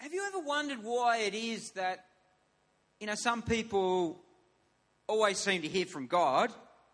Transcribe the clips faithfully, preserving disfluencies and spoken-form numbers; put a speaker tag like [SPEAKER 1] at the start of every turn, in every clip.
[SPEAKER 1] have you ever wondered why it is that, you know, some people always seem to hear from God,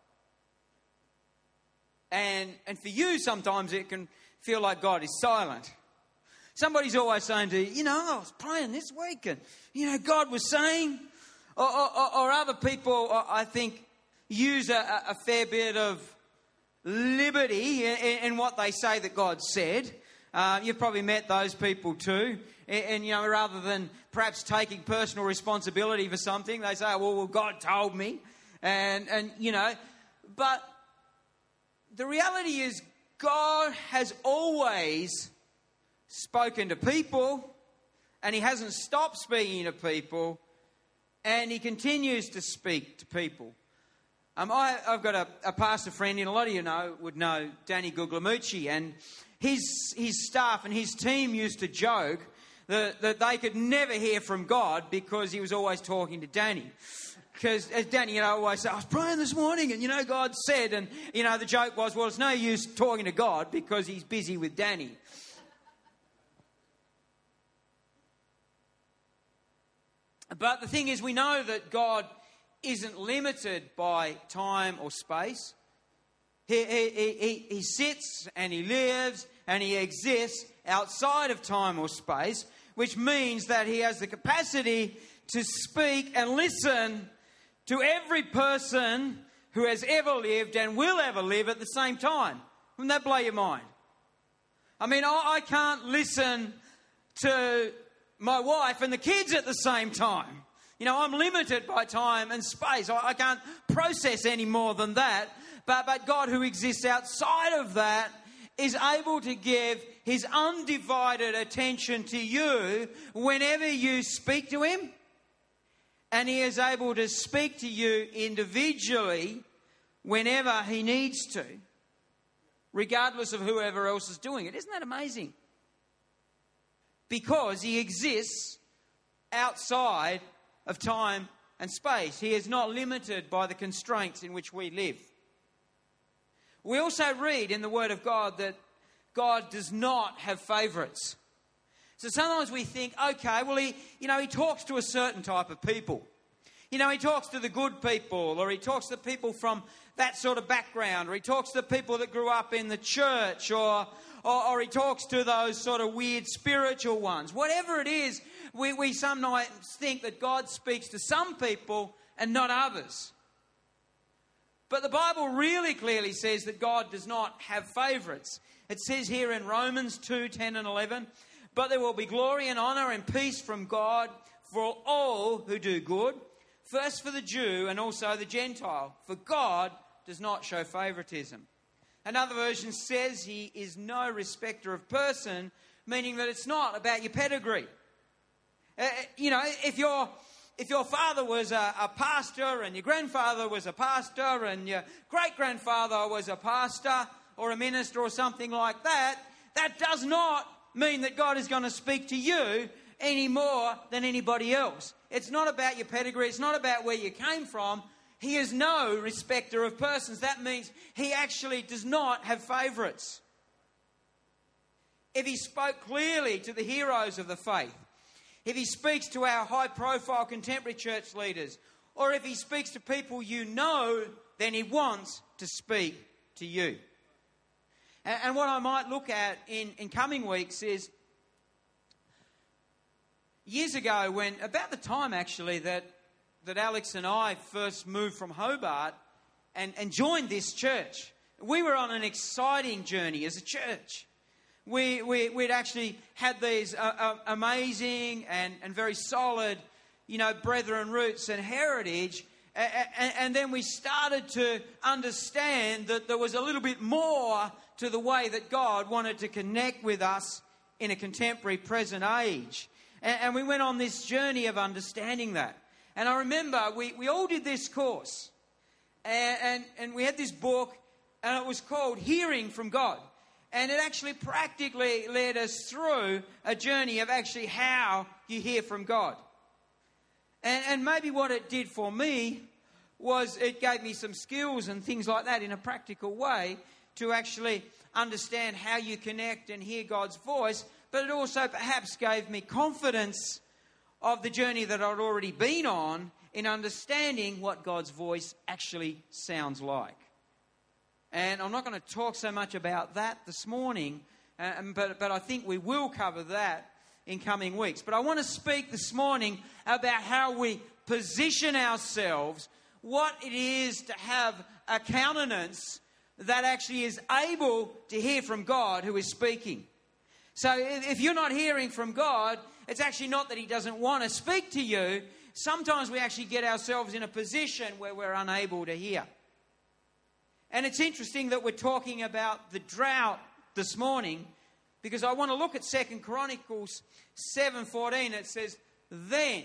[SPEAKER 1] and and for you sometimes it can feel like God is silent? Somebody's always saying to you, you know, I was praying this week and, you know, God was saying, or, or, or other people, I think, use a, a fair bit of liberty in, in what they say that God said. Uh, you've probably met those people too. And, and, you know, rather than perhaps taking personal responsibility for something, they say, well, well God told me. And, and, you know, but the reality is God has always spoken to people, and he hasn't stopped speaking to people, and he continues to speak to people. Um, I, I've got a, a pastor friend, and a lot of you know would know Danny Guglielmucci, and his his staff and his team used to joke that, that they could never hear from God because he was always talking to Danny. Because as Danny, you know, always said, I was praying this morning, and, you know, God said, and, you know, the joke was, well, it's no use talking to God because he's busy with Danny. But the thing is, we know that God isn't limited by time or space. He, he, he, he sits and he lives and he exists outside of time or space, which means that he has the capacity to speak and listen to every person who has ever lived and will ever live at the same time. Wouldn't that blow your mind? I mean, I, I can't listen to my wife and the kids at the same time. You know, I'm limited by time and space. I, I can't process any more than that. But, but God, who exists outside of that, is able to give his undivided attention to you whenever you speak to him. And he is able to speak to you individually whenever he needs to, regardless of whoever else is doing it. Isn't that amazing? Because he exists outside of time and space. He is not limited by the constraints in which we live. We also read in the Word of God that God does not have favourites. So sometimes we think, okay, well, he, you know, he talks to a certain type of people. You know, he talks to the good people, or he talks to people from that sort of background, or he talks to people that grew up in the church, or or, or he talks to those sort of weird spiritual ones. Whatever it is, we, we sometimes think that God speaks to some people and not others. But the Bible really clearly says that God does not have favourites. It says here in Romans two, ten and eleven, but there will be glory and honour and peace from God for all who do good, first for the Jew and also the Gentile, for God does not show favouritism. Another version says he is no respecter of person, meaning that it's not about your pedigree. Uh, you know, if your if your father was a, a pastor and your grandfather was a pastor and your great-grandfather was a pastor or a minister or something like that, that does not mean that God is going to speak to you any more than anybody else. It's not about your pedigree. It's not about where you came from. He is no respecter of persons. That means he actually does not have favourites. If he spoke clearly to the heroes of the faith, if he speaks to our high-profile contemporary church leaders, or if he speaks to people you know, then he wants to speak to you. And, and what I might look at in, in coming weeks is, years ago, when about the time actually that that Alex and I first moved from Hobart and, and joined this church, we were on an exciting journey as a church. We, we, we'd actually had these uh, uh, amazing and, and very solid, you know, brethren roots and heritage. And, and, and then we started to understand that there was a little bit more to the way that God wanted to connect with us in a contemporary present age. And, and we went on this journey of understanding that. And I remember we, we all did this course. And, and, and we had this book, and it was called Hearing from God. And it actually practically led us through a journey of actually how you hear from God. And, and maybe what it did for me was it gave me some skills and things like that in a practical way to actually understand how you connect and hear God's voice. but it also perhaps gave me confidence of the journey that I'd already been on in understanding what God's voice actually sounds like. And I'm not going to talk so much about that this morning, um, but, but I think we will cover that in coming weeks. But I want to speak this morning about how we position ourselves, what it is to have a countenance that actually is able to hear from God who is speaking. So if you're not hearing from God, it's actually not that he doesn't want to speak to you. Sometimes we actually get ourselves in a position where we're unable to hear. And it's interesting that we're talking about the drought this morning, because I want to look at Second Chronicles seven fourteen. It says, then.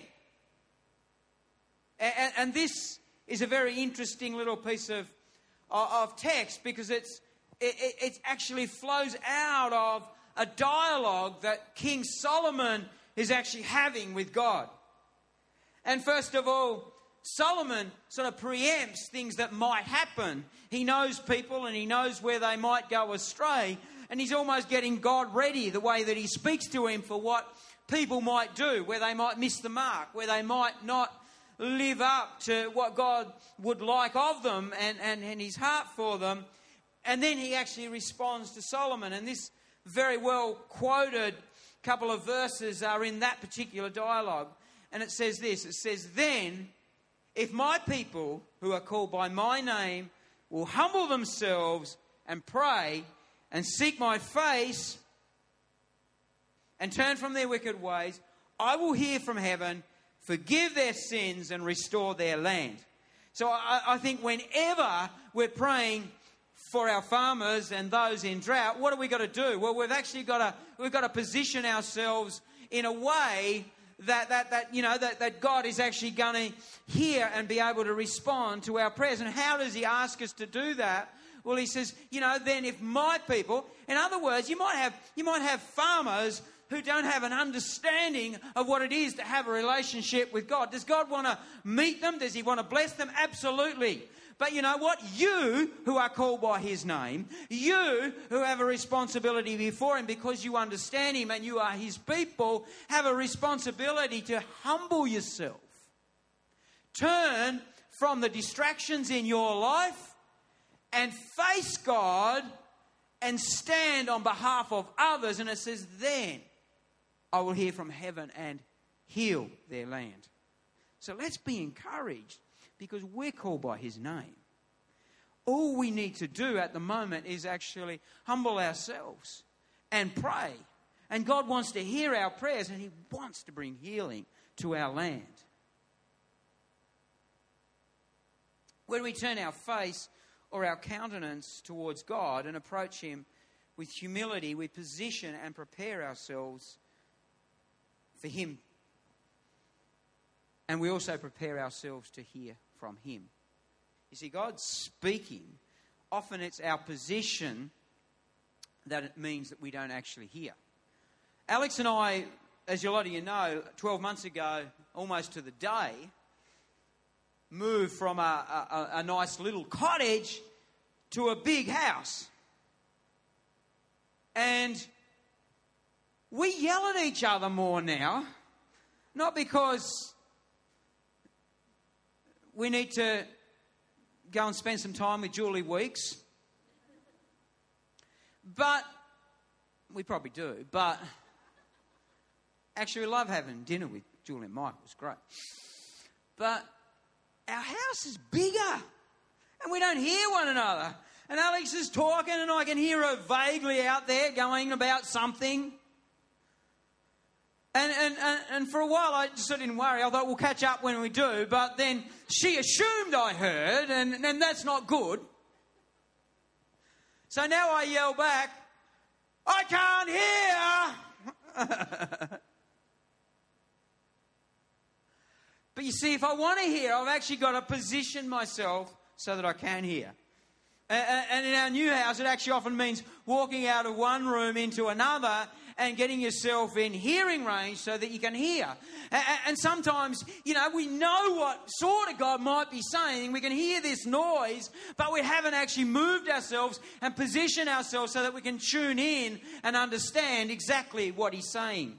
[SPEAKER 1] And, and this is a very interesting little piece of, of text, because it's it, it actually flows out of a dialogue that King Solomon is actually having with God. And first of all, Solomon sort of preempts things that might happen. He knows people and he knows where they might go astray. And he's almost getting God ready, the way that he speaks to him, for what people might do, where they might miss the mark, where they might not live up to what God would like of them and, and, and his heart for them. And then he actually responds to Solomon. And this very well quoted couple of verses are in that particular dialogue. And it says this, it says, then, if my people who are called by my name will humble themselves and pray and seek my face and turn from their wicked ways, I will hear from heaven, forgive their sins and restore their land. So I, I think whenever we're praying for our farmers and those in drought, what have we got to do? Well, we've actually got to we've got to position ourselves in a way that that that you know that, that God is actually going to hear and be able to respond to our prayers. And how does he ask us to do that? Well, he says, you know, then if my people, in other words, you might have you might have farmers who don't have an understanding of what it is to have a relationship with God. Does God want to meet them? Does he want to bless them? Absolutely. But you know what? You who are called by his name, you who have a responsibility before him because you understand him and you are his people, have a responsibility to humble yourself. Turn from the distractions in your life and face God and stand on behalf of others. And it says, then I will hear from heaven and heal their land. So let's be encouraged, because we're called by his name. All we need to do at the moment is actually humble ourselves and pray. And God wants to hear our prayers, and he wants to bring healing to our land. When we turn our face or our countenance towards God and approach him with humility, we position and prepare ourselves for him. And we also prepare ourselves to hear from him. You see, God's speaking. Often it's our position that it means that we don't actually hear. Alex and I, as a lot of you know, twelve months ago, almost to the day, moved from a, a, a nice little cottage to a big house. And we yell at each other more now, not because we need to go and spend some time with Julie Weeks, but we probably do, but actually we love having dinner with Julie and Mike. It was great. But our house is bigger and we don't hear one another. And Alex is talking and I can hear her vaguely out there going about something. And, and, and, and for a while I just didn't worry. I thought we'll catch up when we do. But then she assumed I heard, and, and that's not good. So now I yell back, I can't hear. But you see, if I want to hear, I've actually got to position myself so that I can hear. And in our new house, it actually often means walking out of one room into another and getting yourself in hearing range so that you can hear. And sometimes, you know, we know what sort of God might be saying. We can hear this noise, but we haven't actually moved ourselves and positioned ourselves so that we can tune in and understand exactly what he's saying.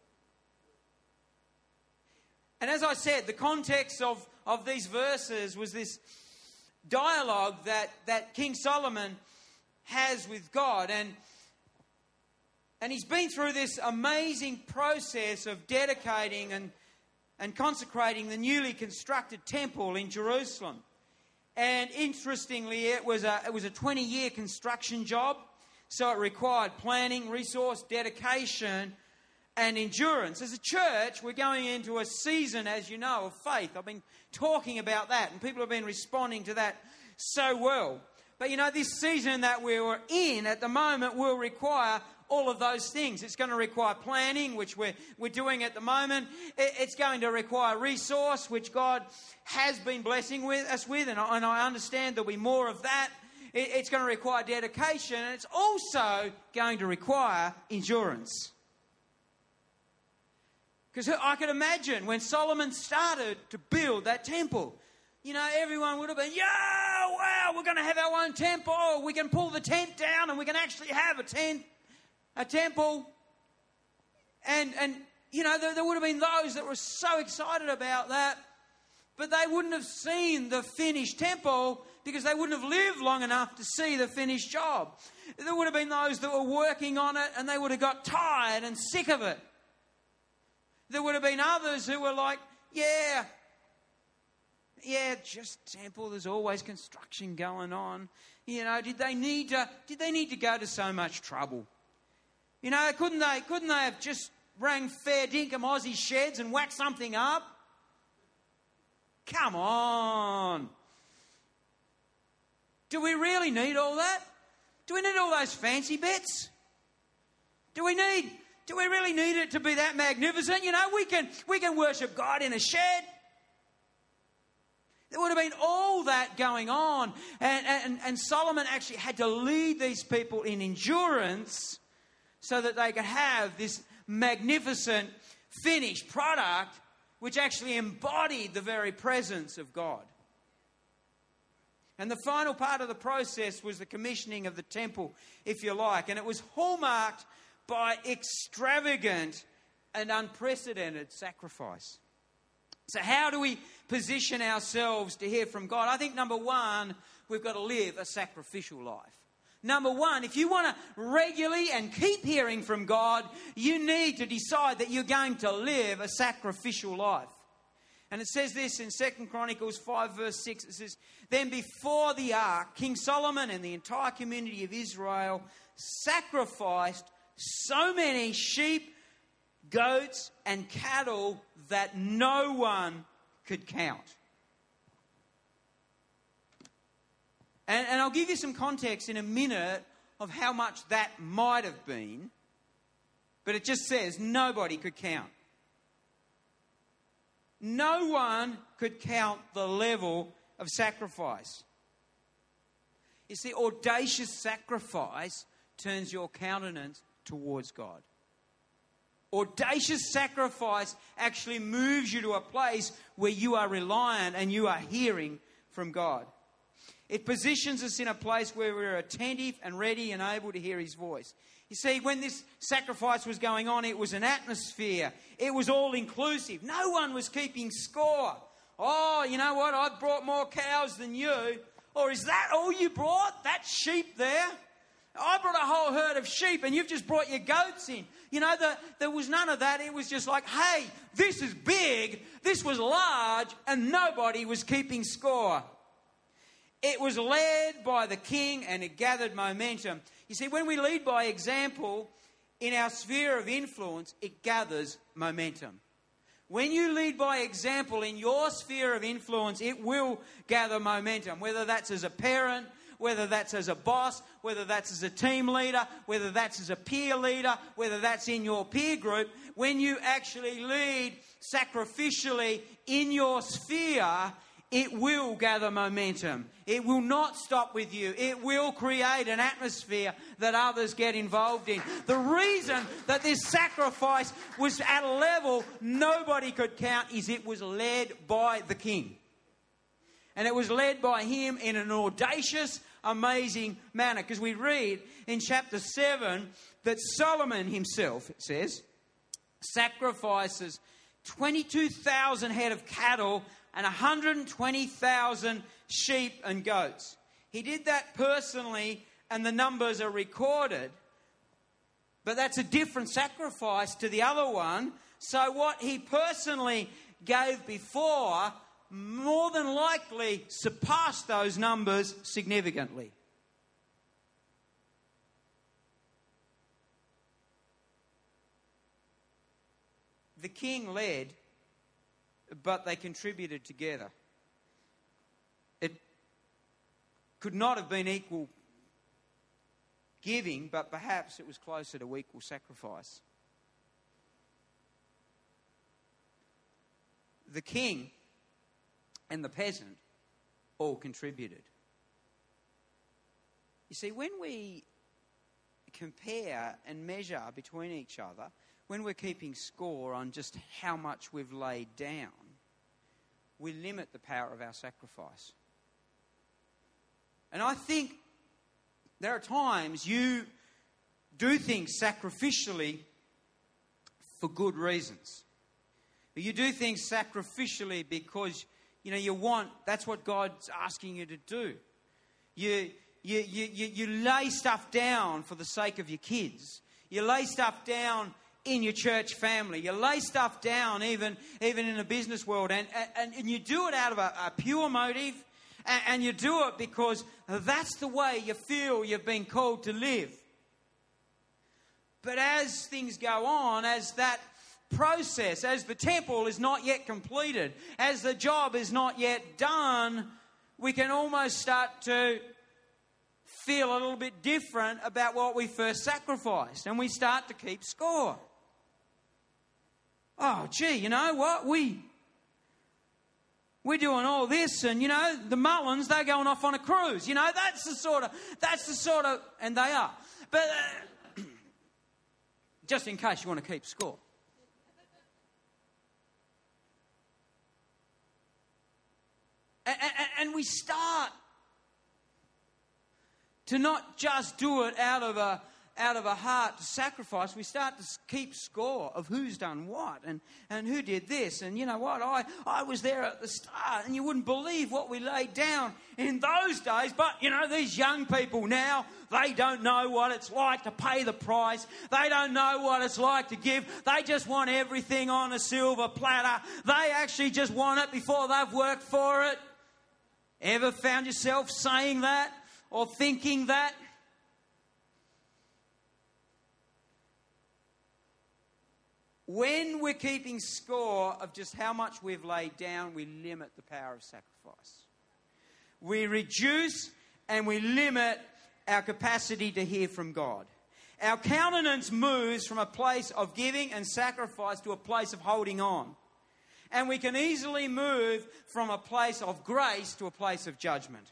[SPEAKER 1] And as I said, the context of, of these verses was this dialogue that, that King Solomon has with God. And, and he's been through this amazing process of dedicating and, and consecrating the newly constructed temple in Jerusalem. And interestingly, it was a, it was a twenty-year construction job. So it required planning, resource, dedication, and endurance. As a church, we're going into a season, as you know, of faith. I've been talking about that, and people have been responding to that so well. But you know, this season that we're in at the moment will require all of those things. It's going to require planning, which we're, we're doing at the moment. It, it's going to require resource, which God has been blessing with us with, and I, and I understand there'll be more of that. It, it's going to require dedication, and it's also going to require endurance. Because I could imagine when Solomon started to build that temple, you know, everyone would have been, yeah, wow, we're going to have our own temple. We can pull the tent down and we can actually have a tent, a temple. And, and you know, there, there would have been those that were so excited about that, but they wouldn't have seen the finished temple because they wouldn't have lived long enough to see the finished job. There would have been those that were working on it and they would have got tired and sick of it. There would have been others who were like, yeah, yeah, just temple, there's always construction going on. You know, did they need to, did they need to go to so much trouble? You know, couldn't they, couldn't they have just rang fair dinkum Aussie sheds and whacked something up? Come on. Do we really need all that? Do we need all those fancy bits? Do we need... Do we really need it to be that magnificent? You know, we can we can worship God in a shed. There would have been all that going on. And, and, and Solomon actually had to lead these people in endurance so that they could have this magnificent finished product which actually embodied the very presence of God. And the final part of the process was the commissioning of the temple, if you like. And it was hallmarked by extravagant and unprecedented sacrifice. So how do we position ourselves to hear from God? I think number one, we've got to live a sacrificial life. Number one, if you want to regularly and keep hearing from God, you need to decide that you're going to live a sacrificial life. And it says this in Second Chronicles five verse six. It says, "Then before the ark, King Solomon and the entire community of Israel sacrificed so many sheep, goats, and cattle that no one could count." And, and I'll give you some context in a minute of how much that might have been. But it just says nobody could count. No one could count the level of sacrifice. You see, audacious sacrifice turns your countenance towards God. Audacious sacrifice actually moves you to a place where you are reliant and you are hearing from God. It positions us in a place where we're attentive and ready and able to hear his voice. You see, when this sacrifice was going on, it was an atmosphere. It was all inclusive. No one was keeping score. Oh, you know what? I've brought more cows than you. Or is that all you brought? That sheep there? I brought a whole herd of sheep and you've just brought your goats in. You know, the, there was none of that. It was just like, hey, this is big, this was large, and nobody was keeping score. It was led by the king and it gathered momentum. You see, when we lead by example in our sphere of influence, it gathers momentum. When you lead by example in your sphere of influence, it will gather momentum, whether that's as a parent, whether that's as a boss, whether that's as a team leader, whether that's as a peer leader, whether that's in your peer group. When you actually lead sacrificially in your sphere, it will gather momentum. It will not stop with you. It will create an atmosphere that others get involved in. The reason that this sacrifice was at a level nobody could count is it was led by the king. And it was led by him in an audacious, amazing manner. Because we read in chapter seven that Solomon himself, it says, sacrifices twenty-two thousand head of cattle and one hundred twenty thousand sheep and goats. He did that personally, and the numbers are recorded. But that's a different sacrifice to the other one. So what he personally gave before more than likely surpassed those numbers significantly. The king led, but they contributed together. It could not have been equal giving, but perhaps it was closer to equal sacrifice. The king and the peasant all contributed. You see, when we compare and measure between each other, when we're keeping score on just how much we've laid down, we limit the power of our sacrifice. And I think there are times you do things sacrificially for good reasons. You do things sacrificially because, you know, you want, that's what God's asking you to do. You, you, you, you, you lay stuff down for the sake of your kids. You lay stuff down in your church family. You lay stuff down even, even in the business world. And, and, and you do it out of a, a pure motive. And, and you do it because that's the way you feel you've been called to live. But as things go on, as that process, as the temple is not yet completed, as the job is not yet done, we can almost start to feel a little bit different about what we first sacrificed, and we start to keep score. Oh, gee, you know what? We, we're doing all this, and, you know, the Mullins, they're going off on a cruise. You know, that's the sort of, that's the sort of, and they are. But uh, just in case you want to keep score. And, and, and we start to not just do it out of a out of a heart to sacrifice. We start to keep score of who's done what and, and who did this. And you know what? I, I was there at the start, and you wouldn't believe what we laid down in those days. But, you know, these young people now, they don't know what it's like to pay the price. They don't know what it's like to give. They just want everything on a silver platter. They actually just want it before they've worked for it. Ever found yourself saying that or thinking that? When we're keeping score of just how much we've laid down, we limit the power of sacrifice. We reduce and we limit our capacity to hear from God. Our countenance moves from a place of giving and sacrifice to a place of holding on. And we can easily move from a place of grace to a place of judgment.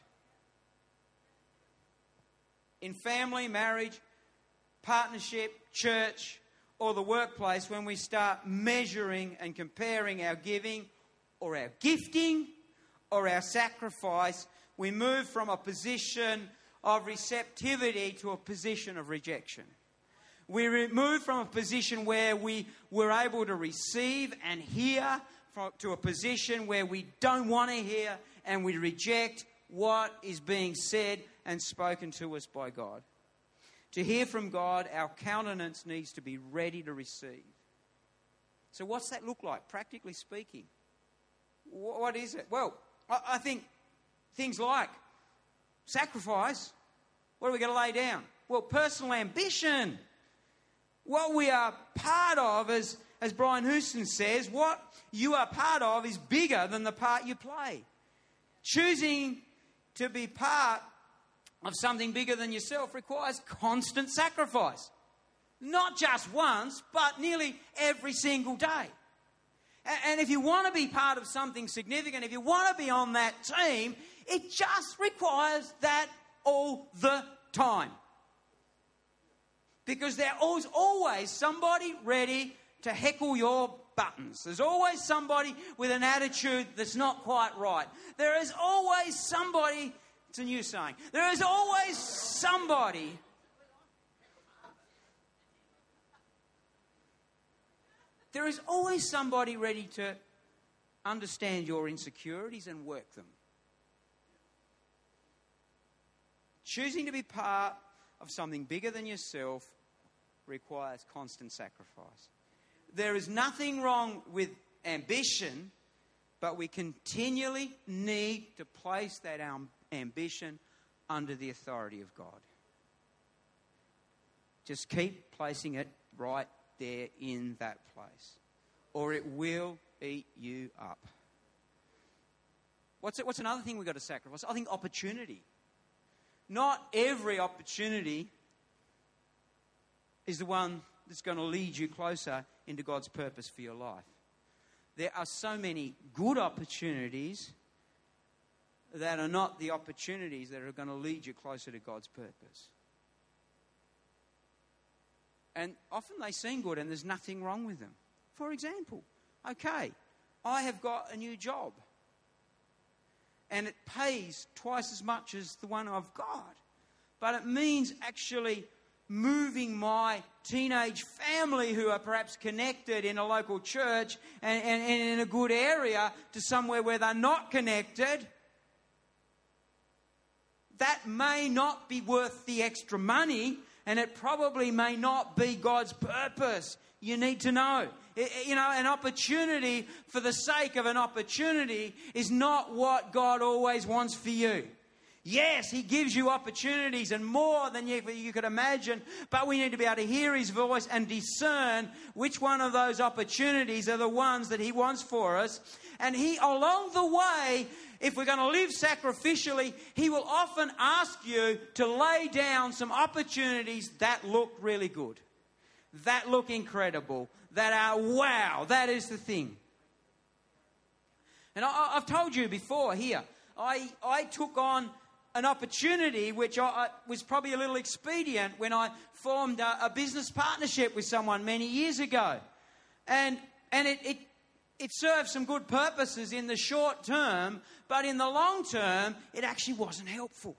[SPEAKER 1] In family, marriage, partnership, church, or the workplace, when we start measuring and comparing our giving or our gifting or our sacrifice, we move from a position of receptivity to a position of rejection. We move from a position where we were able to receive and hear to a position where we don't want to hear and we reject what is being said and spoken to us by God. To hear from God, our countenance needs to be ready to receive. So what's that look like, practically speaking? What is it? Well, I think things like sacrifice. What are we going to lay down? Well, personal ambition. What we are part of, as, as Brian Houston says, what you are part of is bigger than the part you play. Choosing to be part of something bigger than yourself requires constant sacrifice. Not just once, but nearly every single day. And if you want to be part of something significant, if you want to be on that team, it just requires that all the time. Because there's always somebody ready to heckle your buttons. There's always somebody with an attitude that's not quite right. There is always somebody, it's a new saying, there is always somebody There is always somebody ready to understand your insecurities and work them. Choosing to be part of something bigger than yourself requires constant sacrifice. There is nothing wrong with ambition, but we continually need to place that ambition under the authority of God. Just keep placing it right there in that place, or it will eat you up. What's it, what's another thing we've got to sacrifice? I think opportunity. Not every opportunity is the one that's going to lead you closer into God's purpose for your life. There are so many good opportunities that are not the opportunities that are going to lead you closer to God's purpose. And often they seem good and there's nothing wrong with them. For example, okay, I have got a new job. And it pays twice as much as the one I've got. But it means actually moving my teenage family who are perhaps connected in a local church and, and, and in a good area to somewhere where they're not connected. That may not be worth the extra money, and it probably may not be God's purpose. You need to know. You know, an opportunity for the sake of an opportunity is not what God always wants for you. Yes, He gives you opportunities and more than you, you could imagine, but we need to be able to hear His voice and discern which one of those opportunities are the ones that He wants for us. And He, along the way, if we're going to live sacrificially, He will often ask you to lay down some opportunities that look really good, that look incredible, that are wow, that is the thing. And I, I've told you before here, I, I took on an opportunity which I, I was probably a little expedient when I formed a, a business partnership with someone many years ago. And, and it, it It served some good purposes in the short term, but in the long term, it actually wasn't helpful.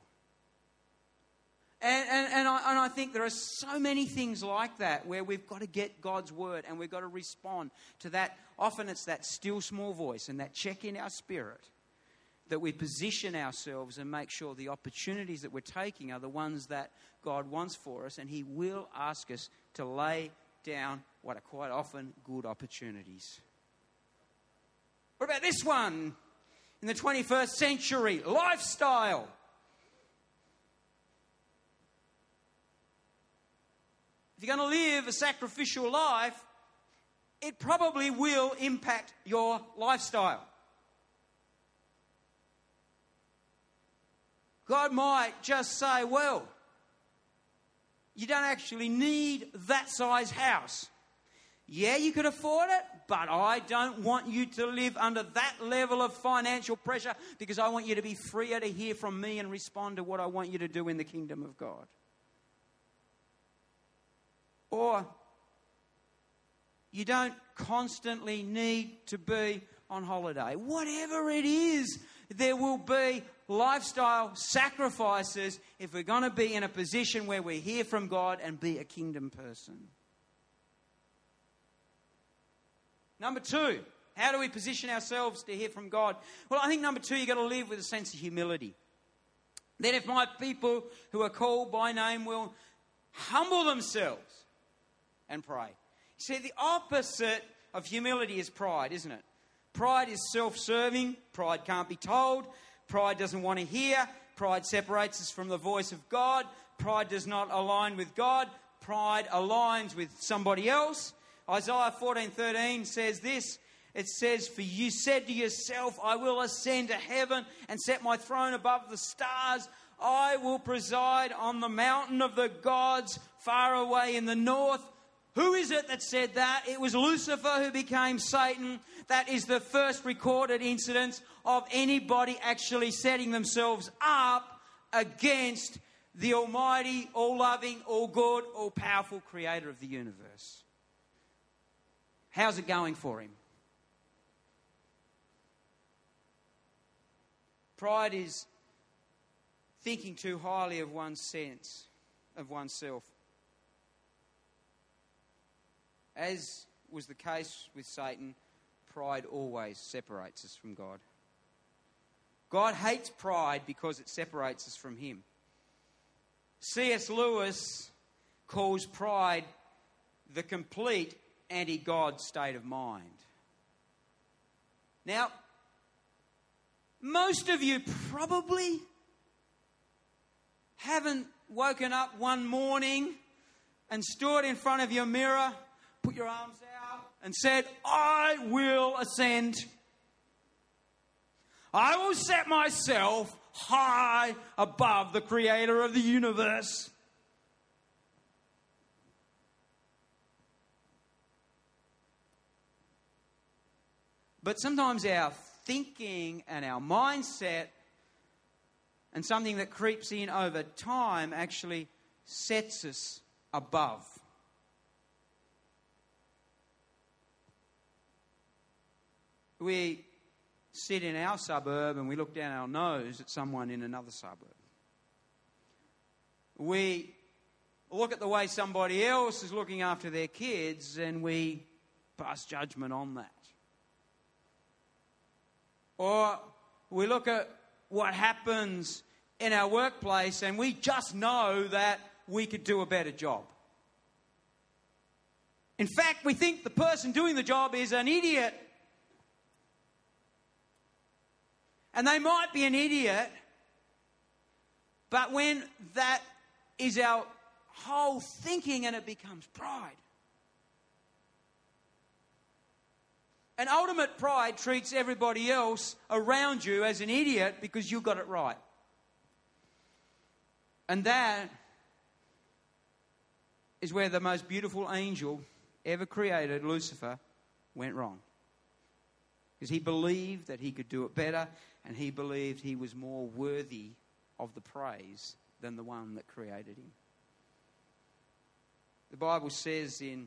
[SPEAKER 1] And, and, and, I, and I think there are so many things like that where we've got to get God's word and we've got to respond to that. Often it's that still small voice and that check in our spirit that we position ourselves and make sure the opportunities that we're taking are the ones that God wants for us, and He will ask us to lay down what are quite often good opportunities. What about this one? In the twenty-first century, lifestyle. If you're going to live a sacrificial life, it probably will impact your lifestyle. God might just say, well, you don't actually need that size house. Yeah, you could afford it, but I don't want you to live under that level of financial pressure because I want you to be freer to hear from me and respond to what I want you to do in the kingdom of God. Or you don't constantly need to be on holiday. Whatever it is, there will be lifestyle sacrifices if we're going to be in a position where we hear from God and be a kingdom person. Number two, how do we position ourselves to hear from God? Well, I think number two, you've got to live with a sense of humility. Then if my people who are called by name will humble themselves and pray. See, the opposite of humility is pride, isn't it? Pride is self-serving. Pride can't be told. Pride doesn't want to hear. Pride separates us from the voice of God. Pride does not align with God. Pride aligns with somebody else. Isaiah fourteen thirteen says this. It says, for you said to yourself, I will ascend to heaven and set my throne above the stars. I will preside on the mountain of the gods far away in the north. Who is it that said that? It was Lucifer who became Satan. That is the first recorded incidence of anybody actually setting themselves up against the almighty, all-loving, all-good, all-powerful creator of the universe. How's it going for him? Pride is thinking too highly of one's sense, of oneself. As was the case with Satan, pride always separates us from God. God hates pride because it separates us from him. C S Lewis calls pride the complete anti-God state of mind. Now, most of you probably haven't woken up one morning and stood in front of your mirror, put your arms out and said, I will ascend. I will set myself high above the creator of the universe. But sometimes our thinking and our mindset and something that creeps in over time actually sets us above. We sit in our suburb and we look down our nose at someone in another suburb. We look at the way somebody else is looking after their kids and we pass judgment on that. Or we look at what happens in our workplace and we just know that we could do a better job. In fact, we think the person doing the job is an idiot. And they might be an idiot, but when that is our whole thinking and it becomes pride. And ultimate pride treats everybody else around you as an idiot because you got it right. And that is where the most beautiful angel ever created, Lucifer, went wrong. Because he believed that he could do it better, and he believed he was more worthy of the praise than the one that created him. The Bible says in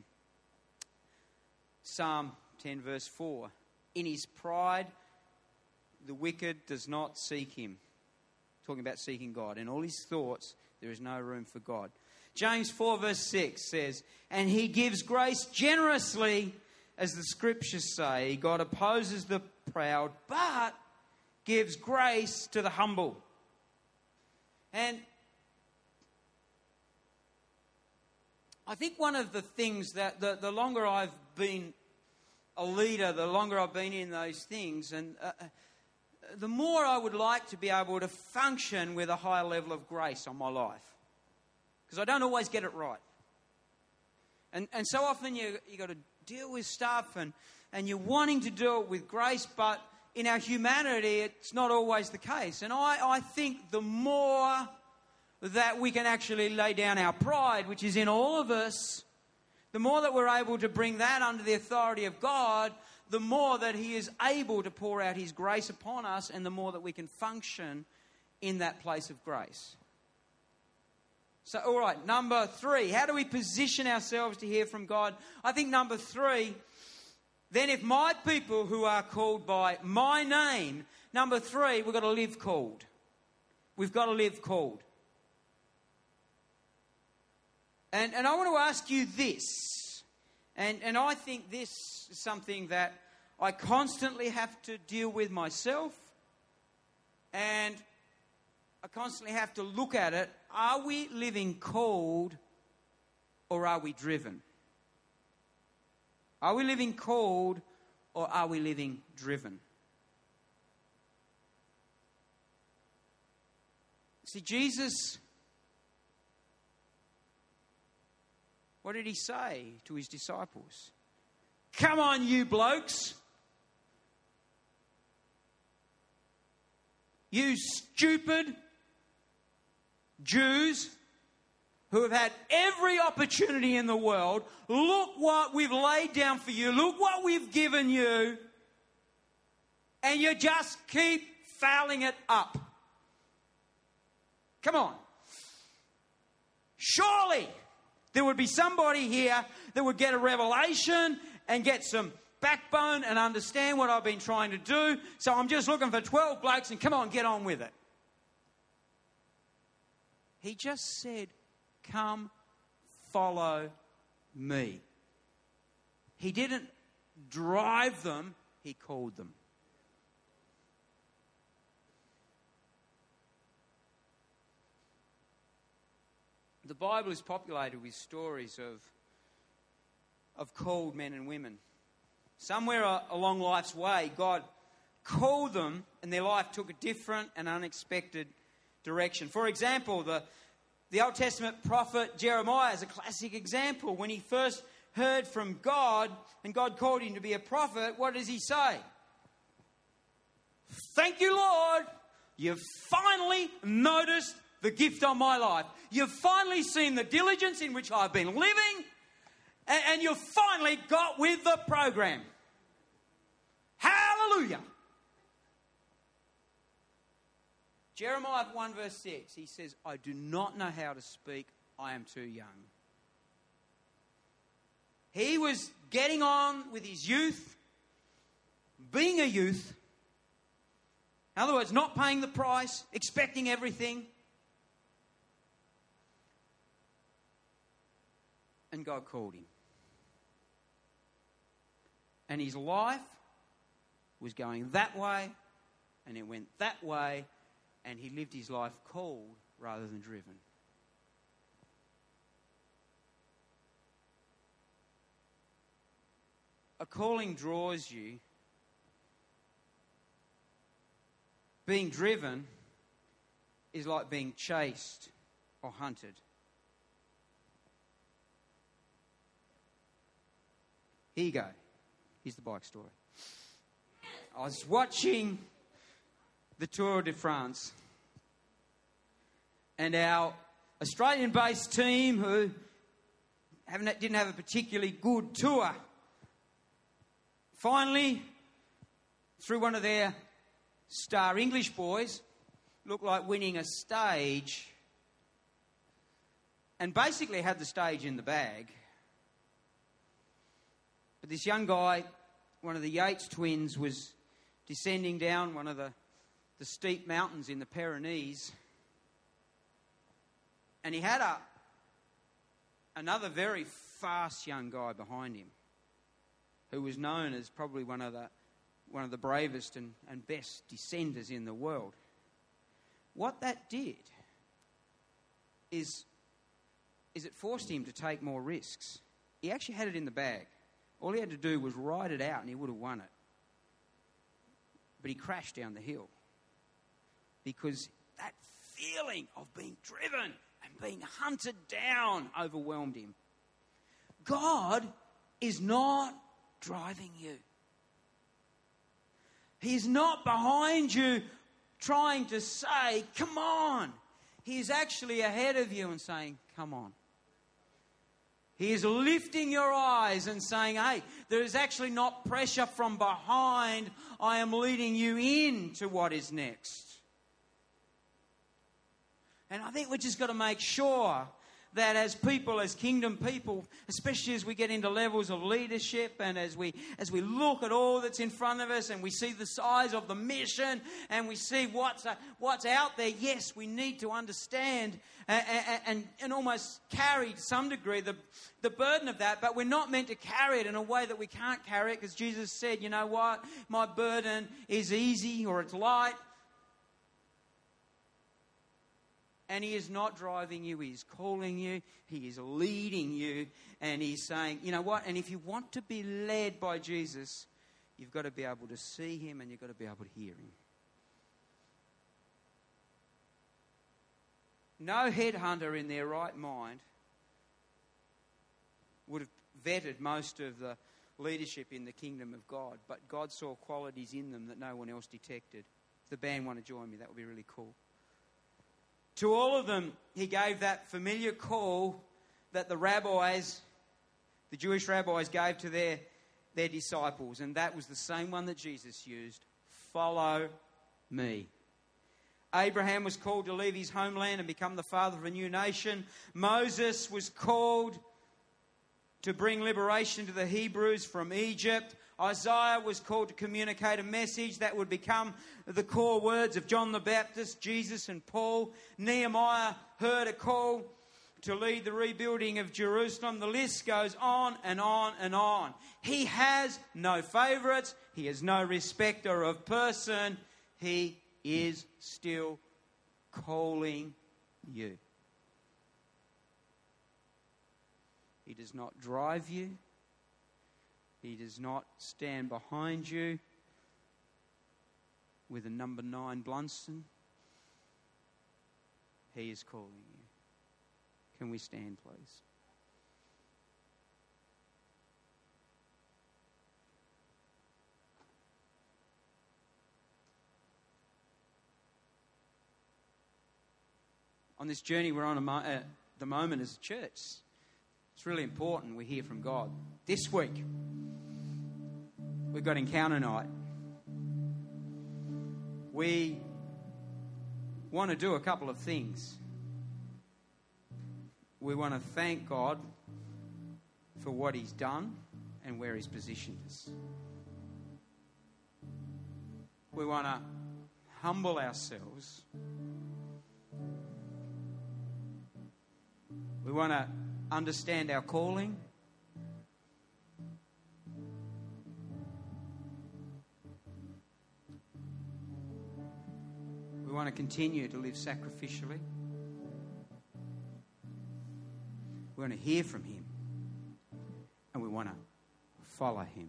[SPEAKER 1] Psalm ten verse four, in his pride the wicked does not seek him. Talking about seeking God. In all his thoughts there is no room for God. James four verse six says, and he gives grace generously, as the scriptures say. God opposes the proud, but gives grace to the humble. And I think one of the things that the, the longer I've been a leader, the longer I've been in those things, and uh, the more I would like to be able to function with a higher level of grace on my life. Because I don't always get it right. And and so often you you got to deal with stuff and, and you're wanting to do it with grace, but in our humanity it's not always the case. And I, I think the more that we can actually lay down our pride, which is in all of us, the more that we're able to bring that under the authority of God, the more that he is able to pour out his grace upon us, and the more that we can function in that place of grace. So, all right, number three, how do we position ourselves to hear from God? I think number three, then if my people who are called by my name, number three, we've got to live called. We've got to live called. And, and I want to ask you this, and, and I think this is something that I constantly have to deal with myself, and I constantly have to look at it. Are we living called or are we driven? Are we living called or are we living driven? See, Jesus, what did he say to his disciples? Come on, you blokes. You stupid Jews who have had every opportunity in the world. Look what we've laid down for you. Look what we've given you. And you just keep fouling it up. Come on. Surely there would be somebody here that would get a revelation and get some backbone and understand what I've been trying to do. So I'm just looking for twelve blokes and come on, get on with it. He just said, come follow me. He didn't drive them, he called them. The Bible is populated with stories of, of called men and women. Somewhere along life's way, God called them and their life took a different and unexpected direction. For example, the, the Old Testament prophet Jeremiah is a classic example. When he first heard from God and God called him to be a prophet, what does he say? Thank you, Lord. You've finally noticed the gift on my life. You've finally seen the diligence in which I've been living, and, and you've finally got with the program. Hallelujah. Jeremiah one verse six, he says, I do not know how to speak, I am too young. He was getting on with his youth, being a youth. In other words, not paying the price, expecting everything. And God called him. And his life was going that way, and it went that way, and he lived his life called rather than driven. A calling draws you. Being driven is like being chased or hunted. Here you go. Here's the bike story. I was watching the Tour de France, and our Australian-based team, who haven't, didn't have a particularly good tour, finally, through one of their star English boys, looked like winning a stage, and basically had the stage in the bag. But this young guy, one of the Yates twins, was descending down one of the, the steep mountains in the Pyrenees. And he had a another very fast young guy behind him, who was known as probably one of the one of the bravest and, and best descenders in the world. What that did is, is it forced him to take more risks. He actually had it in the bag. All he had to do was ride it out and he would have won it. But he crashed down the hill because that feeling of being driven and being hunted down overwhelmed him. God is not driving you. He's not behind you trying to say, come on. He's actually ahead of you and saying, come on. He is lifting your eyes and saying, hey, there is actually not pressure from behind. I am leading you into what is next. And I think we've just got to make sure that as people, as kingdom people, especially as we get into levels of leadership and as we as we look at all that's in front of us and we see the size of the mission and we see what's uh, what's out there, yes, we need to understand and, and, and almost carry to some degree the, the burden of that, but we're not meant to carry it in a way that we can't carry it, because Jesus said, you know what, my burden is easy or it's light. And he is not driving you, he is calling you, he is leading you, and he's saying, you know what, and if you want to be led by Jesus, you've got to be able to see him and you've got to be able to hear him. No headhunter in their right mind would have vetted most of the leadership in the kingdom of God, but God saw qualities in them that no one else detected. If the band want to join me, that would be really cool. To all of them, he gave that familiar call that the rabbis, the Jewish rabbis, gave to their, their disciples. And that was the same one that Jesus used. Follow me. Abraham was called to leave his homeland and become the father of a new nation. Moses was called to bring liberation to the Hebrews from Egypt. Isaiah was called to communicate a message that would become the core words of John the Baptist, Jesus and Paul. Nehemiah heard a call to lead the rebuilding of Jerusalem. The list goes on and on and on. He has no favourites. He has no respecter of person. He is still calling you. He does not drive you. He does not stand behind you with a number nine Blunston. He is calling you. Can we stand, please? On this journey we're on at uh, the moment as a church, it's really important we hear from God. This week, we've got Encounter Night. We want to do a couple of things. We want to thank God for what He's done and where He's positioned us. We want to humble ourselves. We want to understand our calling. We want to continue to live sacrificially. We want to hear from Him. And we want to follow Him.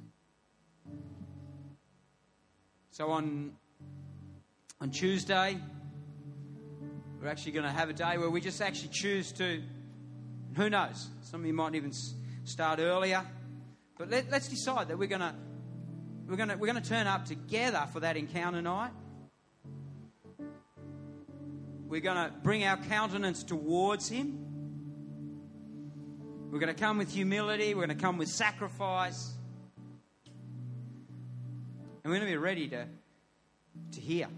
[SPEAKER 1] So on, on Tuesday, we're actually going to have a day where we just actually choose to, who knows, some of you might even start earlier, but let, let's decide that we're going to we're going to we're going to turn up together for that encounter night. We're going to bring our countenance towards Him. We're going to come with humility. We're going to come with sacrifice, and we're going to be ready to to hear.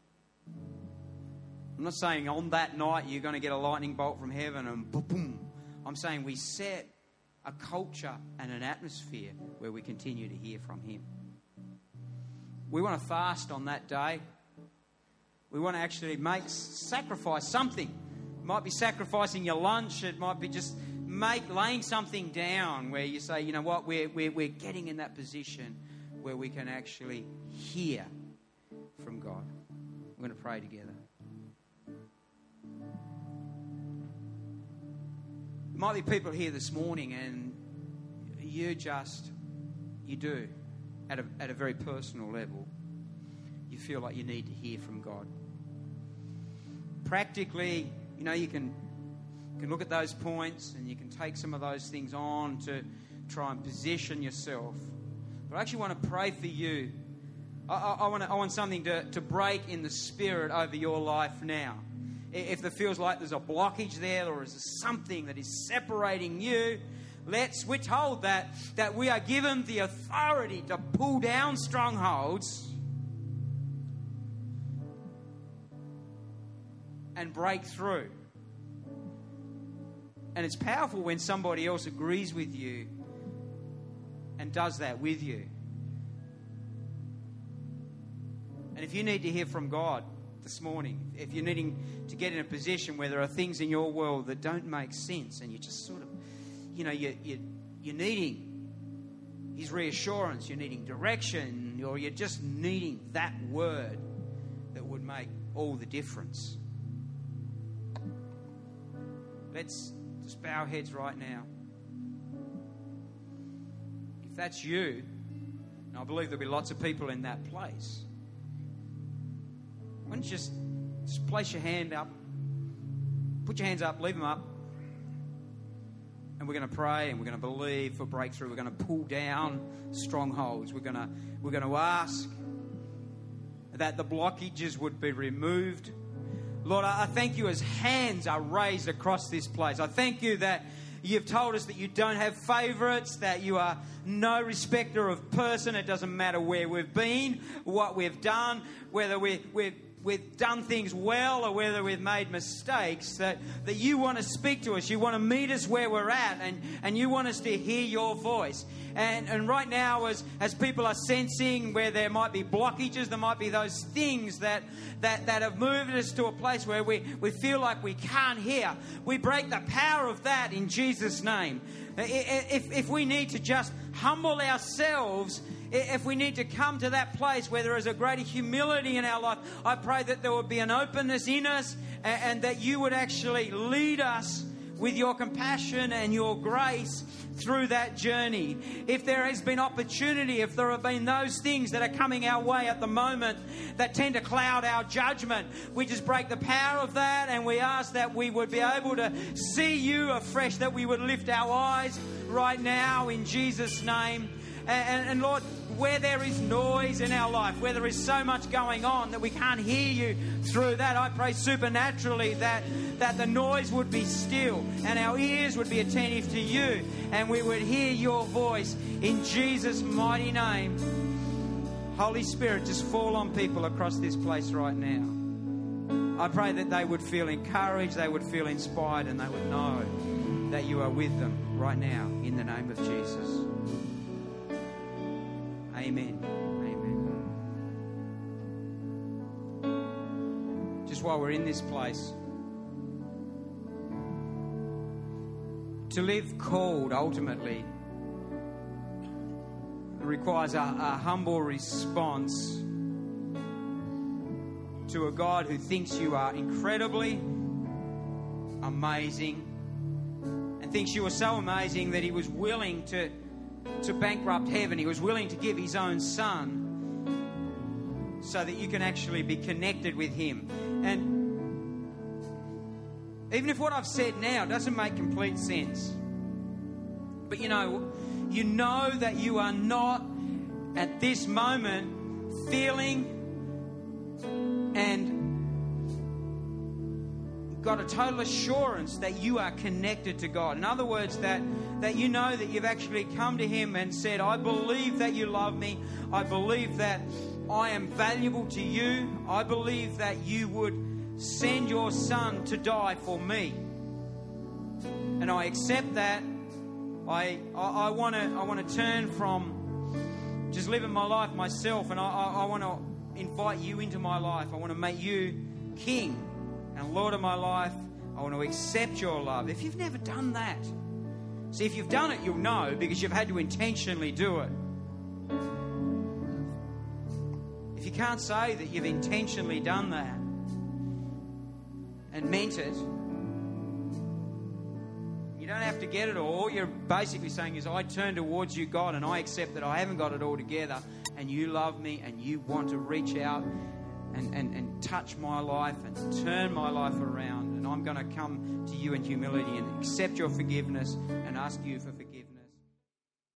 [SPEAKER 1] I'm not saying on that night you're going to get a lightning bolt from heaven and boom, boom. I'm saying we set a culture and an atmosphere where we continue to hear from Him. We want to fast on that day. We want to actually make sacrifice something. It might be sacrificing your lunch. It might be just make laying something down where you say, you know what, we're, we're, we're getting in that position where we can actually hear from God. We're going to pray together. There might be people here this morning and you just, you do, at a, at a very personal level, you feel like you need to hear from God. Practically, you know, you can, you can look at those points and you can take some of those things on to try and position yourself. But I actually want to pray for you. I, I, I, want, to, I want something to, to break in the Spirit over your life now. If there feels like there's a blockage there or is there something that is separating you, let's, we're told that, that we are given the authority to pull down strongholds and break through. And it's powerful when somebody else agrees with you and does that with you. And if you need to hear from God this morning, if you're needing to get in a position where there are things in your world that don't make sense and you just sort of, you know, you, you, you're needing His reassurance, you're needing direction, or you're just needing that word that would make all the difference. Let's just bow our heads right now. If that's you, and I believe there'll be lots of people in that place, why don't you just, just place your hand up, put your hands up, leave them up, and we're going to pray and we're going to believe for breakthrough. We're going to pull down strongholds. We're going to we're going to ask that the blockages would be removed. Lord, I thank you as hands are raised across this place. I thank you that you've told us that you don't have favourites, that you are no respecter of person. It doesn't matter where we've been, what we've done, whether we, we've, we've done things well or whether we've made mistakes, that, that you want to speak to us. You want to meet us where we're at, and, and you want us to hear your voice. And, and right now, as, as people are sensing where there might be blockages, there might be those things that, that, that have moved us to a place where we, we feel like we can't hear. We break the power of that in Jesus' name. If, if we need to just humble ourselves, if we need to come to that place where there is a greater humility in our life, I pray that there would be an openness in us, and, and that you would actually lead us with your compassion and your grace through that journey. If there has been opportunity, if there have been those things that are coming our way at the moment that tend to cloud our judgment, we just break the power of that, and we ask that we would be able to see you afresh, that we would lift our eyes right now in Jesus' name. And, and, and Lord, where there is noise in our life, where there is so much going on that we can't hear you through that, I pray supernaturally that, that the noise would be still and our ears would be attentive to you, and we would hear your voice in Jesus' mighty name. Holy Spirit, just fall on people across this place right now. I pray that they would feel encouraged, they would feel inspired, and they would know that you are with them right now in the name of Jesus. Amen. Amen. Just while we're in this place, to live called ultimately requires a, a humble response to a God who thinks you are incredibly amazing, and thinks you are so amazing that he was willing to to bankrupt heaven. He was willing to give his own son so that you can actually be connected with him. And even if what I've said now doesn't make complete sense, but you know, you know that you are not at this moment feeling and got a total assurance that you are connected to God. In other words, that, that you know that you've actually come to him and said, I believe that you love me. I believe that I am valuable to you. I believe that you would send your son to die for me. And I accept that. I I want to I want to turn from just living my life myself, and I, I, I want to invite you into my life. I want to make you King and Lord of my life. I want to accept your love. If you've never done that, see, if you've done it, you'll know, because you've had to intentionally do it. If you can't say that you've intentionally done that and meant it, you don't have to get it all. All you're basically saying is, I turn towards you, God, and I accept that I haven't got it all together, and you love me, and you want to reach out and, and, and touch my life and turn my life around. And I'm going to come to you in humility and accept your forgiveness and ask you for forgiveness.